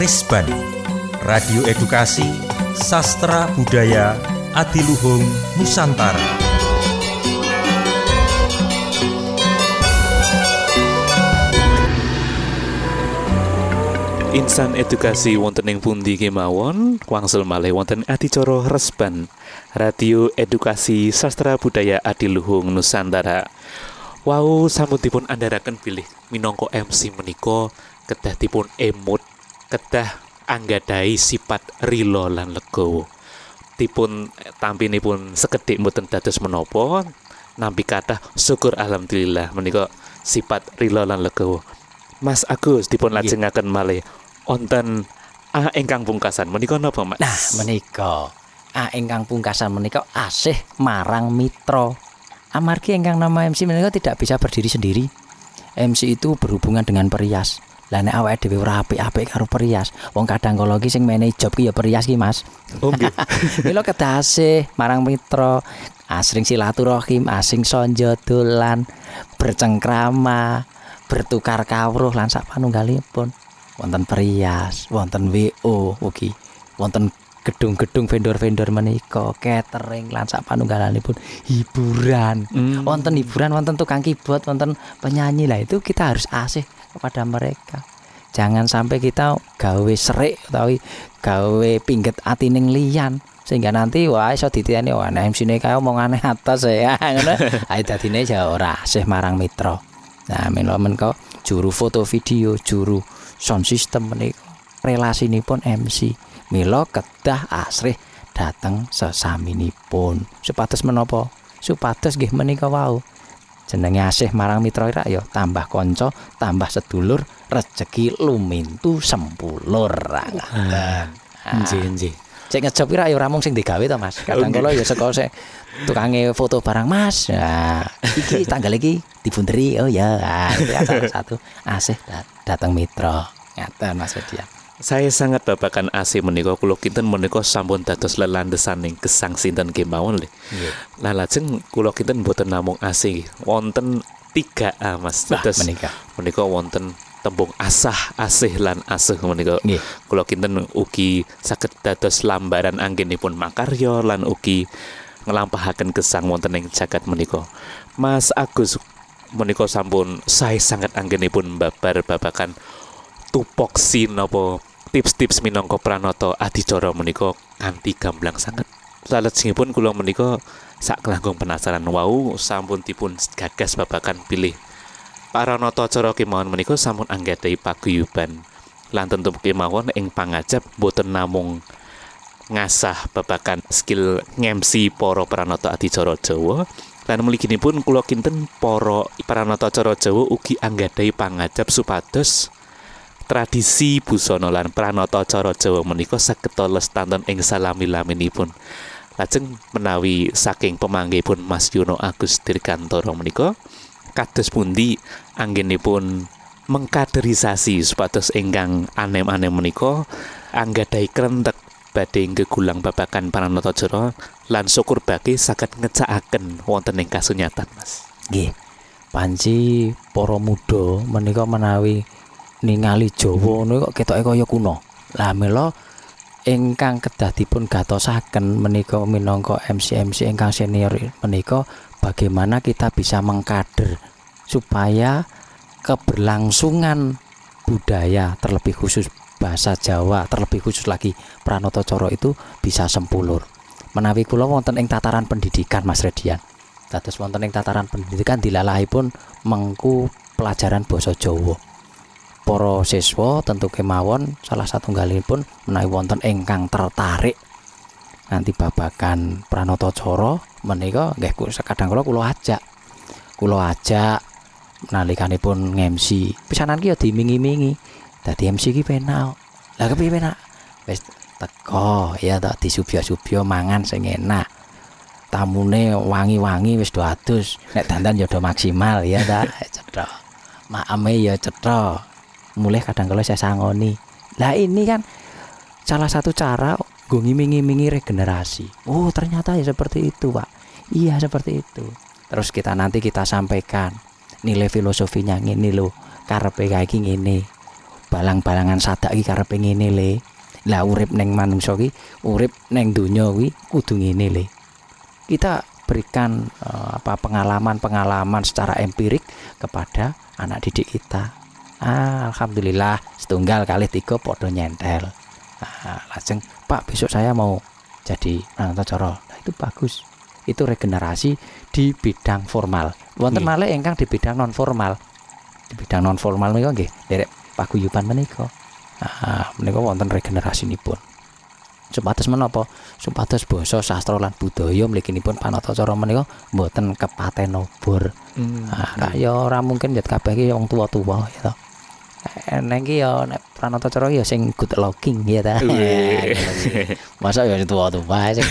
Risban, Radio Edukasi Sastra Budaya Adiluhung Nusantara. Insan edukasi wonten ing pundi kemawon, wangsul malih wonten adicara Resban, Radio Edukasi Sastra Budaya Adiluhung Nusantara. Wau sampun dipun andharaken bilih minangka MC menika kedah dipun emut, kedah anggadhahi sifat rila lan legawa. Dipun tampinipun sekedhik mboten dados menapa, nampi kathah syukur alhamdulillah menika sifat rila lan legawa. Mas Agus dipun lajengaken malih wonten ingkang pungkasan menika napa, Mas? Nah, menika ingkang pungkasan menika asih marang mitra. Amargi ingkang nama MC menika tidak bisa berdiri sendiri. MC itu berhubungan dengan perias. Lah nek awake dhewe ora apik-apik karo perias, wong kadang kala iki sing menehi job ki ya perias ki, Mas. Oh nggih. Mila kedah asih marang mitra, asring silaturahim, asing sonjo dolan, bercengkrama, bertukar kawruh lan sapanunggalipun. Wonten perias, wonten WO ugi, wonten gedung-gedung vendor-vendor menika, catering lan sapanunggalipun, hiburan. Wonten hiburan, wonten tukang keyboard, wonten penyanyi. Lah itu kita harus asih kepada mereka. Jangan sampai kita gawe serik utawi gawe pingget atining liyan sehingga nanti wah iso dititeni wah MC-ne kae omongane atas ya ngono. Ae dadine ya ora asih marang mitra. Nah, menika juru foto video, juru sound system menika relasinipun MC. Mila kedah asrih dateng sesaminipun. Supados menapa? Supados nggih menika wau. Jenenge asih marang mitra ira ya tambah kanca, tambah sedulur, rejeki lumintu sempulur. Nggih. Cek ngejob ira ya ora mung sing digawe to, Mas. Kadang kala ya saka sing tukange foto barang, Mas. Nah, iki tanggal iki dibunderi. Oh ya, salah satu asih dateng mitra. Ngaten Mas Wedian. Saya sangat babakan AC menika kula kinten menika sampun dados lelandesaning gesang sinten kemawon lho. Lah lajeng kula kinten mboten namung AC, wonten 3A Mas. Dados menika wonten tembung asah, asih lan asuh menika. Kula kinten ugi saged dados lambaran anggenipun makarya lan ugi nglampahaken gesang wonten ing jagat menika. Mas Agus menika sampun sae sanget anggenipun babar-babakan tupoksi napa tips-tips minangka pranata adicara menika kanthi gamblang sanget. Salajengipun kula menika sak kelangkung penasaran wau sampun dipun gagas babakan pilih paranata acara kemawon menika sampun anggadhahi paguyuban lan tentu kemawon ing pangajap boten namung ngasah babakan skill ngemsi para pranata adicara Jawa lan mliginipun kula kinten para pranata acara Jawa ugi anggadhahi pangajap supados tradisi busana lan pranata acara Jawa menika saged lestanen ing salami-laminipun. Lajeng menawi saking pamanggihipun Mas Yono Agus Dirgantara menika kados pundi anggenipun mengkaderisasi supados ingkang anem-anem menika anggadhahi krentek badhe gegulang babakan pranata acara lan syukur bagi saged ngecakaken wonten ing kasunyatan, Mas. Nggih. Panci para muda menika menawi ningali Jawa niku kok ketoke kaya kuno. Lah mila ingkang kedah dipun gatosaken menika minangka MC ingkang senior menika bagaimana kita bisa mengkader supaya keberlangsungan budaya terlebih khusus bahasa Jawa terlebih khusus lagi pranata cara itu bisa sempulur. Menawi kula wonten ing tataran pendidikan Mas Redian. Dados wonten ing tataran pendidikan dilalahipun mengku pelajaran basa Jawa. Para siswa tentu kemawon salah satunggalipun menawi wonten ingkang tertarik nanti babagan pranata cara menika nggih kadang kula ajak nalikanipun ngemsi pisanan ki ya dimingi-mingi dadi MC ki penak. Lah kepiye penak? Wis teko ya tak disubya-subya mangan sing enak. Tamune wangi-wangi wis do adus, nek dandan ya do maksimal ya ta cetha. Maeme ya cetha. Mulai kadang kala saya sangoni. Lah ini kan salah satu cara nggo ngiming-imingi regenerasi. Oh, ternyata ya seperti itu, Pak. Iya, seperti itu. Terus kita sampaikan nilai filosofinya ngene lho, karepe kae iki ngene. balang-balangan sadak iki karepe ngene le. Lah urip ning manungsa ki, urip ning donya kuwi kudu ngene le. Kita berikan pengalaman-pengalaman secara empirik kepada anak didik kita. Alhamdulillah setunggal kali 3 padha nyentel. Lajeng Pak besok saya mau jadi pranatacara. Nah, itu bagus. Itu regenerasi di bidang formal. Wonten malih ingkang di bidang non formal. Di bidang non formal menika nggih derek paguyuban menika. Menika wonten regenerasinipun. Supados menapa? Supados basa sastra lan budaya mliginipun panatacara menika mboten kepaten nobor. Kaya ora mungkin jet kabeh iki wong tuwa-tuwa ya to. Nek iki ya nek pranatacara ya sing good looking ya ta. Masa ya tuwa-tuwa sing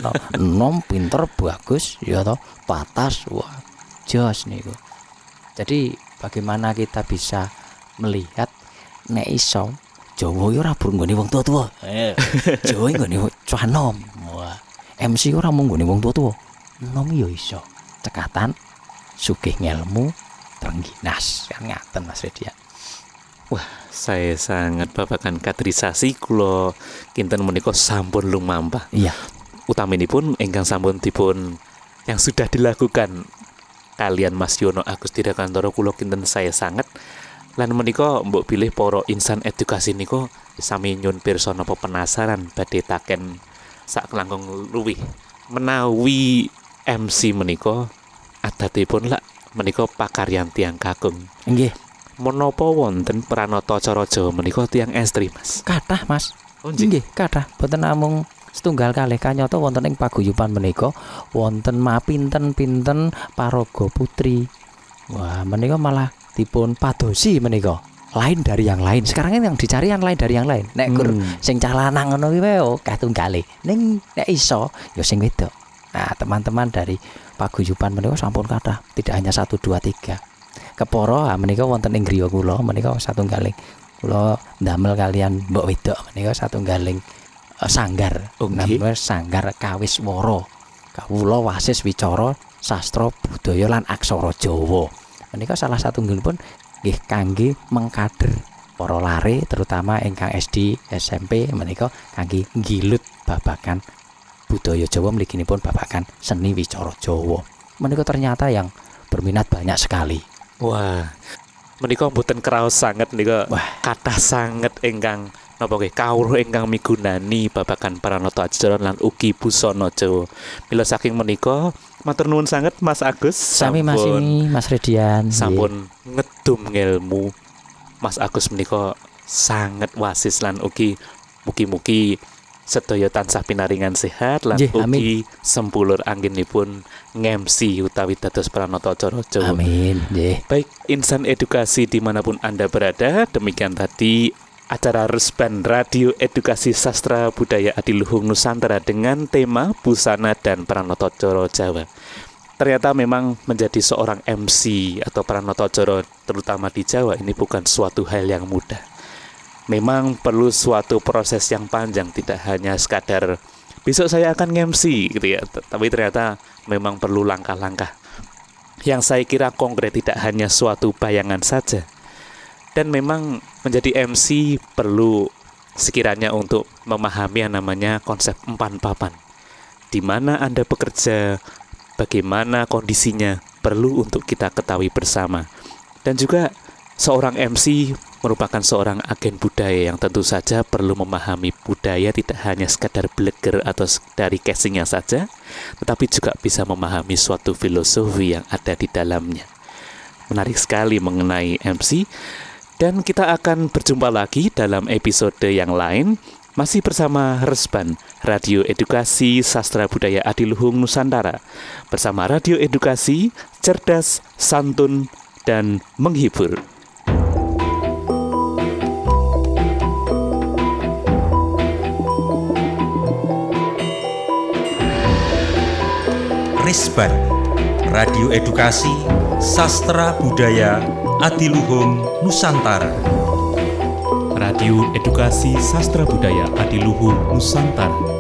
nom pinter bagus ya to, patas wah jos niku. Jadi bagaimana kita bisa melihat nek iso Jawa ya ora burung nggone wong tuwa-tuwa. Jawa nggone cah nom. Wah, MC ora mung nggone wong tuwa-tuwa. Nom ya iso. Cekatan sugih ngelmu trengginas kan ngaten Mas Redian. Wah, saya sangat babakan kaderisasi kula kinten menika sampun lumampah. Iya. Utaminipun ingkang sampun dipun yang sudah dilakukan kalian Mas Yono Agus Dirgantara kula kinten saya sangat. Lan menika mbok pilih para insan edukasi niku sami nyun pirsa napa penasaran badhe taken sak langkung luwih menawi MC menika adatipun lak menika pakaryan tiyang kakung. Nggih. Menapa wonten pranatacara Jawa menika tiyang estri Mas? Kathah Mas. Oh nggih, kathah. Boten namung setunggal kalih kanyata wonten ing paguyuban menika wonten mapinten-pinten paraga putri. Wah, menika malah dipun padosi menika. Lain dari yang lain. Sekarang ini yang dicari yang lain dari yang lain. Nek gur sing calanang ngono kuwi wae akeh tunggale. Ning nek iso ya sing wedok. Nah, teman-teman dari paguyuban menika sampun kathah, tidak hanya 1 2 3. Keporo menika wonten ing griya kula menika satunggaling kula ndamel kalian mbok wedok menika satunggaling sanggar. Namanya Sanggar Kawiswara. Kawula wasis wicara sastra budaya lan aksara Jawa. Menika salah satunggalipun nggih kangge mengkader para lare terutama ingkang SD, SMP menika kangge nggilut babagan budaya Jawa mliginipun babagan seni wicara Jawa. Menika ternyata yang berminat banyak sekali. Wah, menika mboten kraos sanget nika kathah sanget ingkang napa nggih kawruh ingkang migunani babagan pranatacara lan ugi busana Jawa. Mila saking menika matur nuwun sanget Mas Agus. Sami Mas Redian. Sampun ngedum ngelmu. Mas Agus menika sanget wasis lan ugi mugi-mugi sedaya tansah pinaringan sehat lan ugi sempulur anggenipun ngemsi utawi dados pranatacara Jawa. Amin. Baik insan edukasi dimanapun Anda berada, demikian tadi acara Resban Radio Edukasi Sastra Budaya Adiluhung Nusantara dengan tema busana dan pranatacara Jawa. Ternyata memang menjadi seorang MC atau pranatacara terutama di Jawa ini bukan suatu hal yang mudah. Memang perlu suatu proses yang panjang, tidak hanya sekadar besok saya akan nge-MC gitu ya, tapi ternyata memang perlu langkah-langkah yang saya kira konkret, tidak hanya suatu bayangan saja. Dan memang menjadi MC perlu sekiranya untuk memahami yang namanya konsep empan papan. Di mana Anda bekerja, bagaimana kondisinya, perlu untuk kita ketahui bersama. Dan juga seorang MC merupakan seorang agen budaya yang tentu saja perlu memahami budaya tidak hanya sekadar bleger atau dari casingnya saja, tetapi juga bisa memahami suatu filosofi yang ada di dalamnya. Menarik sekali mengenai MC, dan kita akan berjumpa lagi dalam episode yang lain, masih bersama Resban, Radio Edukasi Sastra Budaya Adiluhung Nusantara. Bersama Radio Edukasi, cerdas, santun, dan menghibur. Resban, Radio Edukasi Sastra Budaya Adiluhung Nusantara. Radio Edukasi Sastra Budaya Adiluhung Nusantara.